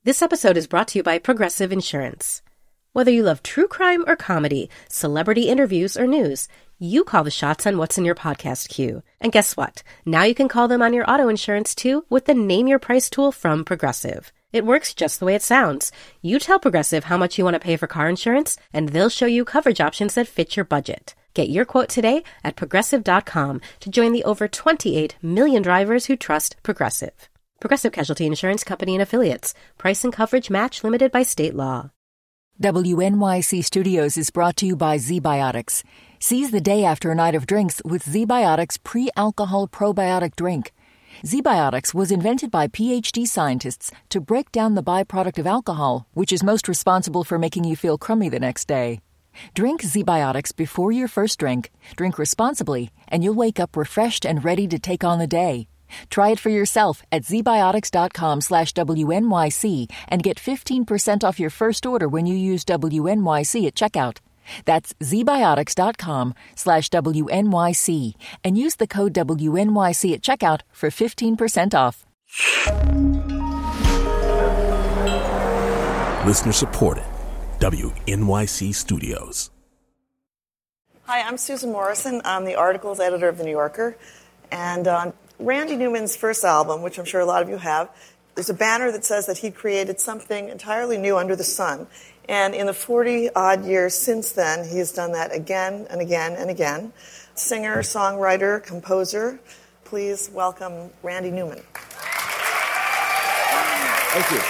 This episode is brought to you by Progressive Insurance. Whether you love true crime or comedy, celebrity interviews or news, you call the shots on what's in your podcast queue. And guess what? Now you can call them on your auto insurance too with the Name Your Price tool from Progressive. It works just the way it sounds. You tell Progressive how much you want to pay for car insurance, and they'll show you coverage options that fit your budget. Get your quote today at Progressive.com to join the over 28 million drivers who trust Progressive. Progressive Casualty Insurance Company and Affiliates. Price and coverage match limited by state law. WNYC Studios is brought to you by ZBiotics. Seize the day after a night of drinks with ZBiotics pre-alcohol probiotic drink. ZBiotics was invented by PhD scientists to break down the byproduct of alcohol, which is most responsible for making you feel crummy the next day. Drink ZBiotics before your first drink, drink responsibly, and you'll wake up refreshed and ready to take on the day. Try it for yourself at zbiotics.com/WNYC and get 15% off your first order when you use WNYC at checkout. That's zbiotics.com/WNYC and use the code WNYC at checkout for 15% off. Listener supported. WNYC Studios. Hi, I'm Susan Morrison. I'm the articles editor of The New Yorker. And on Randy Newman's first album, which I'm sure a lot of you have, there's a banner that says that he created something entirely new under the sun. And in the 40-odd years since then, he has done that again and again and again. Singer, songwriter, composer, please welcome Randy Newman. Thank you.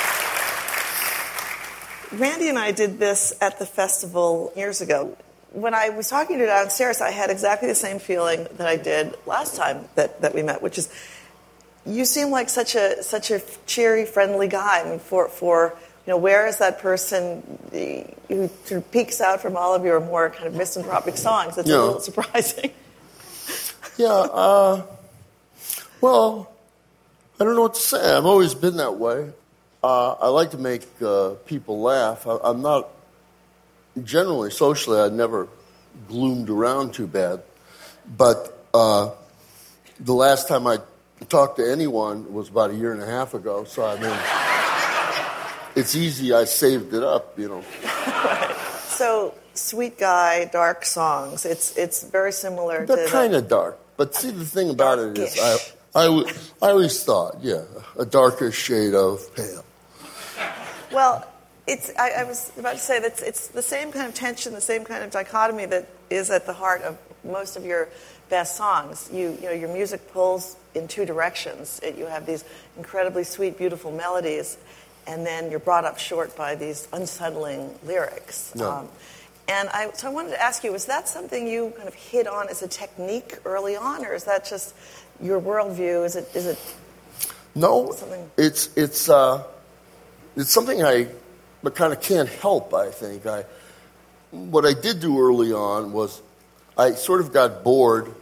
Randy and I did this at the festival years ago. When I was talking to you downstairs, I had exactly the same feeling that I did last time that we met, which is you seem like such a cheery, friendly guy. I mean, for where is that person who sort of peeks out from all of your more kind of misanthropic songs? It's a little surprising. Yeah, well, I don't know what to say. I've always been that way. I like to make people laugh. I'm not... Generally, socially, I never gloomed around too bad. But the last time I talked to anyone was about a year and a half ago. So, I mean, it's easy. I saved it up, Right. So, sweet guy, dark songs. It's very similar to... They're kind of dark. But see, the thing about it is I always thought, a darker shade of pale. Well... I was about to say that it's the same kind of tension, the same kind of dichotomy that is at the heart of most of your best songs. Your music pulls in two directions. You have these incredibly sweet, beautiful melodies, and then you're brought up short by these unsettling lyrics. No. So I wanted to ask you, was that something you kind of hit on as a technique early on, or is that just your worldview? Is it? No, something? It's something I kind of can't help, I think. What I did do early on was I sort of got bored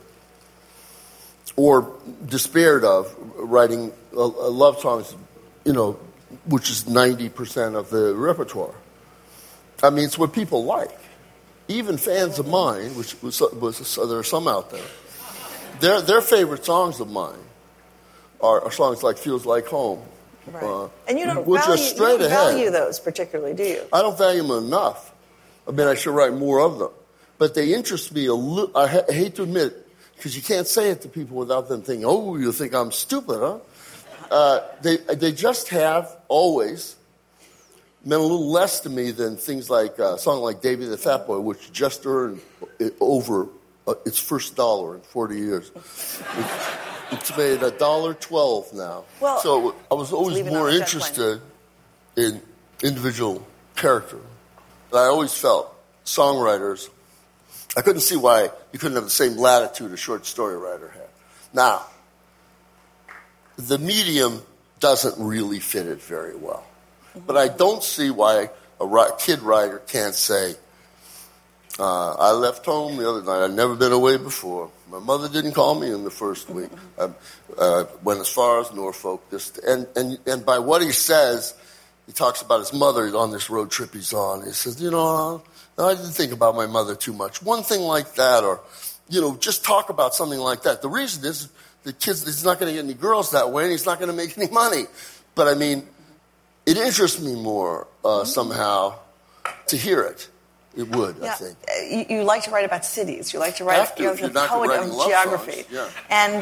or despaired of writing love songs, which is 90% of the repertoire. I mean, it's what people like. Even fans of mine, which there are some out there, their favorite songs of mine are songs like Feels Like Home. Right. And you don't value those particularly, do you? I don't value them enough. I mean, I should write more of them. But they interest me a little. I hate to admit it, because you can't say it to people without them thinking, oh, you think I'm stupid, huh? They just have always meant a little less to me than things like a song like Davy the Fat Boy, which just earned over its first $1 in 40 years. It's made $1.12 now. Well, so I was always more interested in individual character. I always felt songwriters, I couldn't see why you couldn't have the same latitude a short story writer had. Now, the medium doesn't really fit it very well. But I don't see why a kid writer can't say, I left home the other night. I'd never been away before. My mother didn't call me in the first week. I went as far as Norfolk. And by what he says, he talks about his mother on this road trip he's on. He says, I didn't think about my mother too much. One thing like that, or, just talk about something like that. The reason is the kid's not going to get any girls that way, and he's not going to make any money. But, I mean, it interests me more somehow to hear it. It would, I think. You like to write about cities. You like to write. You're the poet of geography. Yeah.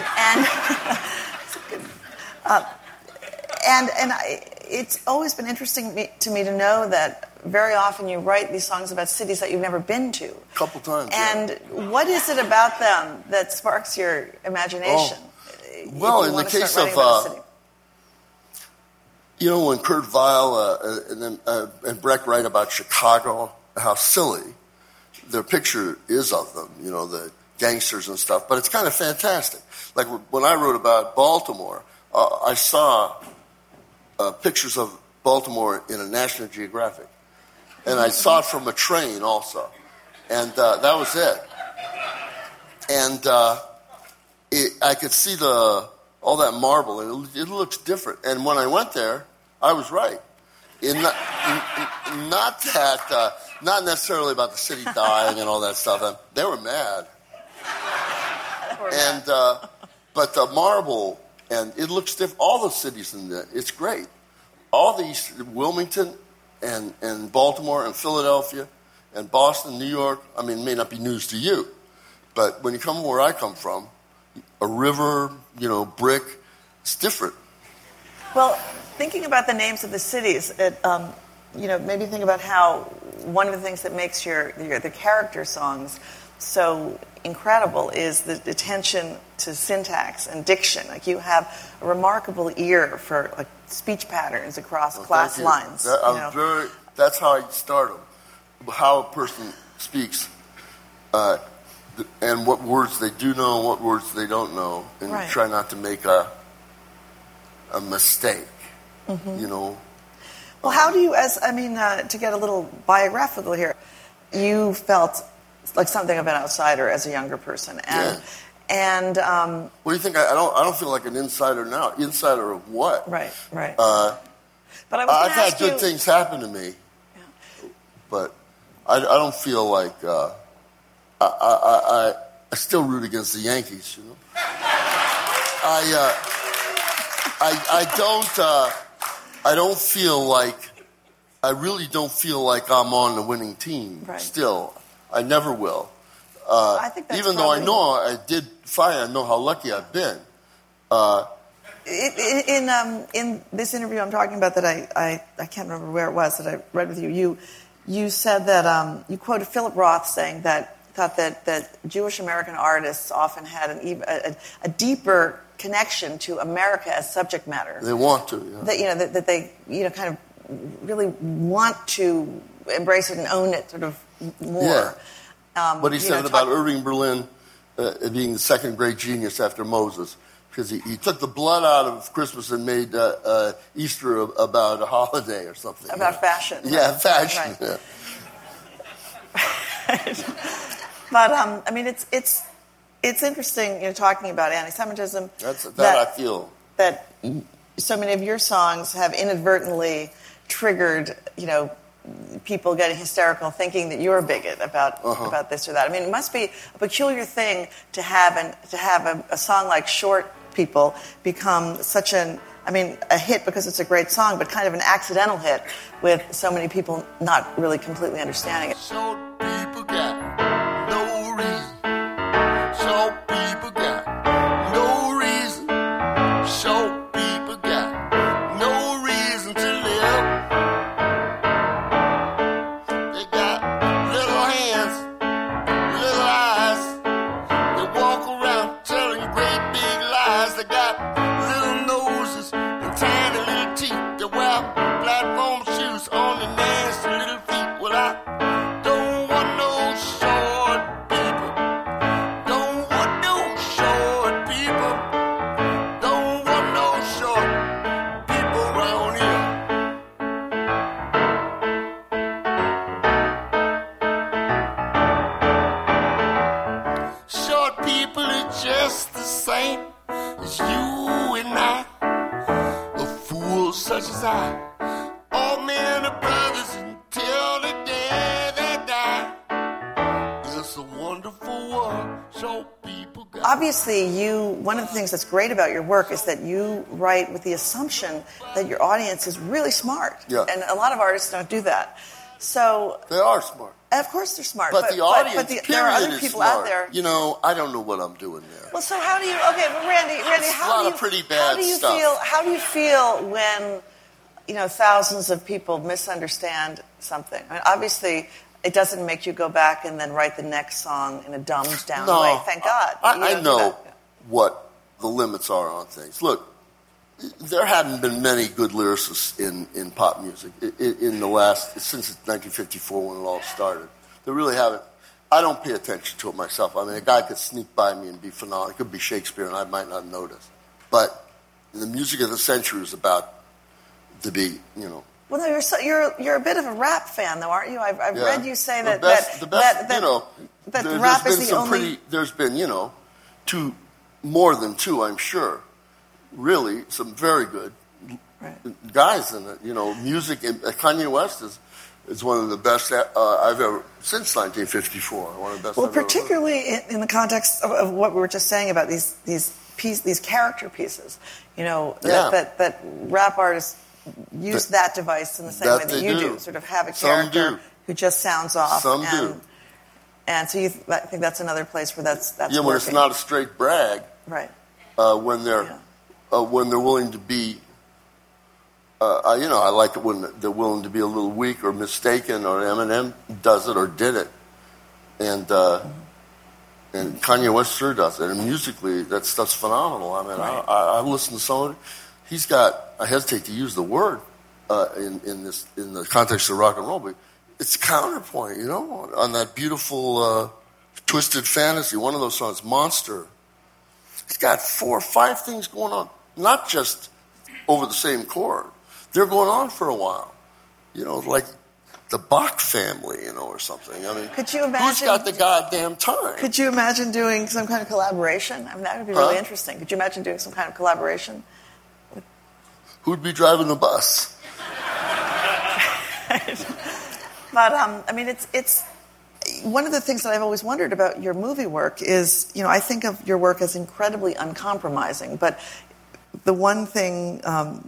And it's always been interesting to me to know that very often you write these songs about cities that you've never been to. A couple times. And what is it about them that sparks your imagination? Well, in the case of, when Kurt Weill and Breck write about Chicago, how silly their picture is of them, the gangsters and stuff, but it's kind of fantastic. Like when I wrote about Baltimore, I saw pictures of Baltimore in a National Geographic, and I saw it from a train also, and that was it. And I could see all that marble, and it looks different. And when I went there, I was right. Not necessarily about the city dying and all that stuff. They were mad. But the marble, and it looks different. All the cities in there, it's great. All these, Wilmington and Baltimore and Philadelphia and Boston, New York, it may not be news to you, but when you come where I come from, a river, brick, it's different. Well, thinking about the names of the cities, maybe think about how one of the things that makes the character songs so incredible is the attention to syntax and diction. Like you have a remarkable ear for like speech patterns across class lines. That's how I start them. How a person speaks, and what words they do know, and what words they don't know, and try not to make a mistake. Mm-hmm. Well, how do you, to get a little biographical here, you felt like something of an outsider as a younger person, and what do you think? I don't feel like an insider now. Insider of what? Right. But I've had good things happen to me, but I don't feel like I still root against the Yankees. I really don't feel like I'm on the winning team. Right. Still, I never will. I think that's even though I know I did fine, I know how lucky I've been. In this interview I'm talking about that I can't remember where it was that I read with you. You said that you quoted Philip Roth saying that thought that Jewish American artists often had a deeper connection to America as subject matter. They want to. Yeah. That they kind of really want to embrace it and own it sort of more. Yeah. What he said about Irving Berlin being the second great genius after Moses, because he took the blood out of Christmas and made Easter about a holiday or something. About fashion. Yeah, fashion. Right. Yeah. But it's interesting, talking about anti-Semitism. That I feel that so many of your songs have inadvertently triggered, people getting hysterical, thinking that you're a bigot about this or that. It must be a peculiar thing to have a song like "Short People" become such a hit because it's a great song, but kind of an accidental hit with so many people not really completely understanding it. Short people got no reason. Short people got no reason. Short people got no reason to live. They got little hands, little eyes. They walk around telling great big lies. They got little noses and tiny little teeth. They wear platform shoes on their nasty little feet. Well, I don't Obviously, one of the things that's great about your work is that you write with the assumption that your audience is really smart. Yeah. And a lot of artists don't do that. So they are smart. Of course they're smart. But the audience, there are other people smart. Out there. You know, I don't know what I'm doing there. Well, so how do you? Okay, but Randy, how do you? Pretty bad stuff. How do you feel when, thousands of people misunderstand something? I mean, obviously, it doesn't make you go back and then write the next song in a dumbed down way. Thank God. I know what the limits are on things. Look, there hadn't been many good lyricists in pop music since 1954 when it all started. There really haven't. I don't pay attention to it myself. I mean, a guy could sneak by me and be phenomenal. It could be Shakespeare, and I might not notice. But the music of the century is about to be, Well, no, you're a bit of a rap fan, though, aren't you? I've read you say that that rap is the only. There's been, more than two, I'm sure. Really, some very good guys in it. Music. Kanye West is one of the best I've ever since 1954. One of the best. Well, particularly in the context of what we were just saying about these character pieces. That rap artists use that device in the same way that you do. Sort of have a character who just sounds off. Some do. And so I think that's another place where that's when working. It's not a straight brag. Right. When they're willing to be, I like it when they're willing to be a little weak or mistaken, or Eminem does it or did it, and Kanye West sure does it. And musically, that stuff's phenomenal. I mean, I listen to some of it. He's got. I hesitate to use the word in the context of rock and roll, but it's counterpoint, on that beautiful Twisted Fantasy. One of those songs, Monster. He's got 4 or 5 things going on, not just over the same chord. They're going on for a while, like the Bach family, or something. I mean, could you imagine, who's got the goddamn time? Could you imagine doing some kind of collaboration? I mean, that would be really interesting. Could you imagine doing some kind of collaboration? Who'd be driving the bus? But I mean, it's. One of the things that I've always wondered about your movie work is, I think of your work as incredibly uncompromising, but the one thing,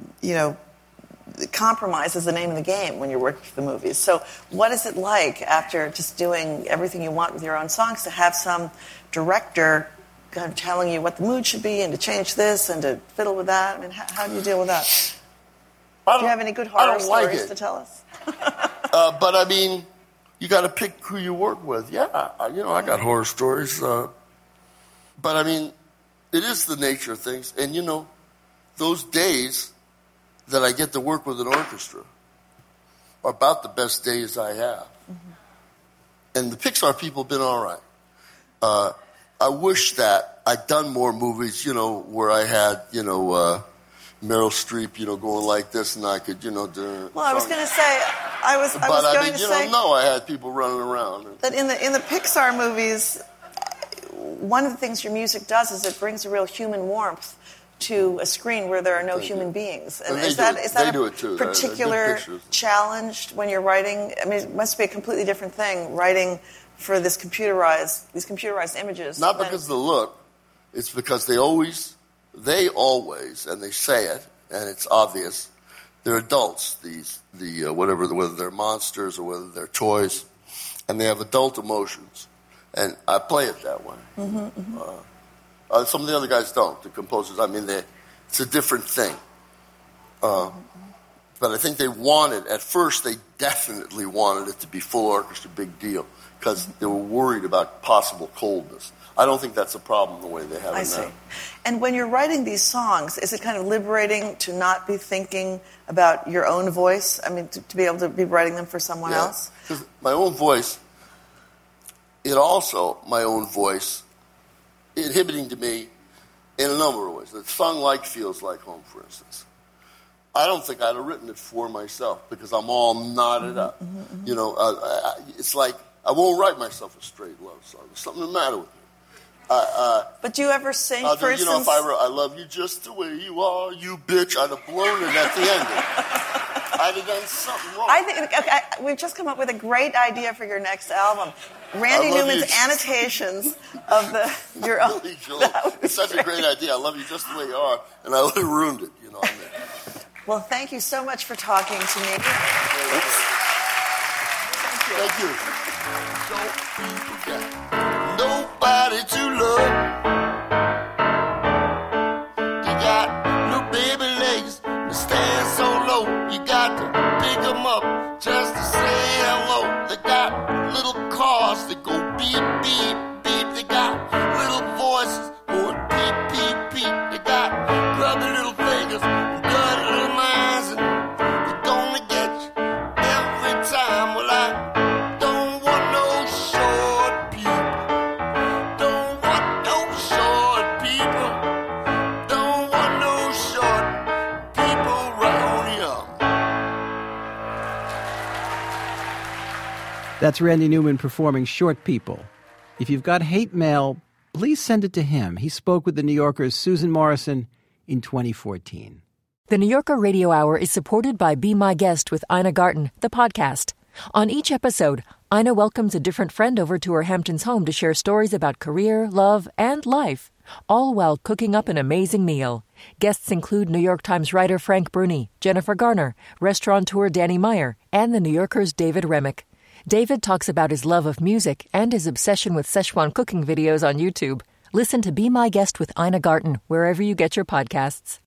compromise is the name of the game when you're working for the movies. So what is it like after just doing everything you want with your own songs to have some director kind of telling you what the mood should be and to change this and to fiddle with that? I mean, how do you deal with that? Do you have any good horror stories to tell us? But I mean... You got to pick who you work with. Yeah, I got horror stories. But, I mean, it is the nature of things. And, those days that I get to work with an orchestra are about the best days I have. Mm-hmm. And the Pixar people have been all right. I wish that I'd done more movies, where I had, Meryl Streep, going like this, and I could, do... Well, I was going to say... I had people running around. That in the Pixar movies, one of the things your music does is it brings a real human warmth to a screen where there are no human beings. And is that a particular challenge when you're writing? I mean, it must be a completely different thing writing for these computerized images. Not because of the look, it's because they always, and they say it, and it's obvious. They're adults, whether they're monsters or whether they're toys, and they have adult emotions. And I play it that way. Mm-hmm, mm-hmm. Some of the other guys don't, the composers. I mean, it's a different thing. But I think at first they definitely wanted it to be full orchestra, big deal, because they were worried about possible coldness. I don't think that's a problem the way they have it now. I see. And when you're writing these songs, is it kind of liberating to not be thinking about your own voice? I mean, to be able to be writing them for someone else? Because my own voice, inhibiting to me in a number of ways. The song Like Feels Like Home, for instance. I don't think I'd have written it for myself because I'm all knotted up. Mm-hmm. It's like I won't write myself a straight love song. There's something the matter with me. But do you ever sing, for instance... if I wrote, I love you just the way you are, you bitch, I'd have blown it at the ending. I'd have done something wrong. I think we've just come up with a great idea for your next album. Randy Newman's annotations of your own. Really, Joel, it's such a great idea. I love you just the way you are, and I would have ruined it, you know. Well, thank you so much for talking to me. Thank you. Don't forget. Nobody to love. They got little baby legs that stand so low. You got to pick them up just to say hello. They got little cars that go beep, beep, beep. They got little voices going beep, beep, beep. They got grubby little fingers and dirty little minds, and they're gonna get you every time. Well, I don't want no short people. Don't want no short people. Don't want no short people round here. That's Randy Newman performing Short People. If you've got hate mail, please send it to him. He spoke with the New Yorker's Susan Morrison in 2014. The New Yorker Radio Hour is supported by Be My Guest with Ina Garten, the podcast. On each episode, Ina welcomes a different friend over to her Hamptons home to share stories about career, love, and life, all while cooking up an amazing meal. Guests include New York Times writer Frank Bruni, Jennifer Garner, restaurateur Danny Meyer, and the New Yorker's David Remick. David talks about his love of music and his obsession with Szechuan cooking videos on YouTube. Listen to Be My Guest with Ina Garten wherever you get your podcasts.